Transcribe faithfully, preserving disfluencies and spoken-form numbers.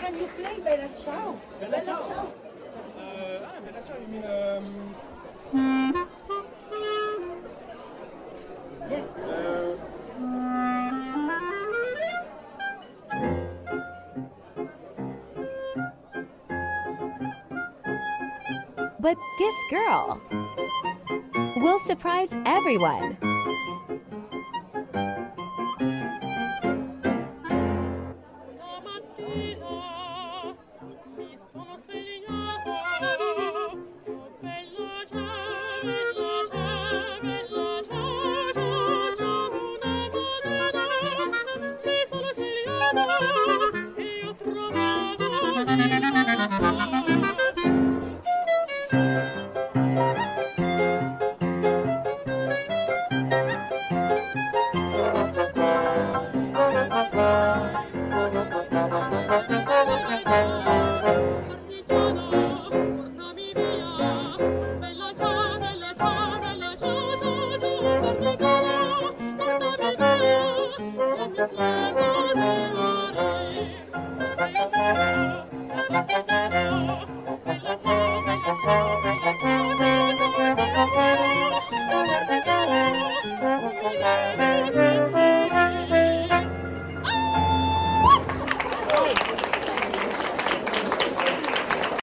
can you play Bella Ciao? Bella, Bella Ciao. Ciao. Uh, ah, Bella Ciao, you mean... Um... Yes. Uh... But this girl will surprise everyone. Thank you.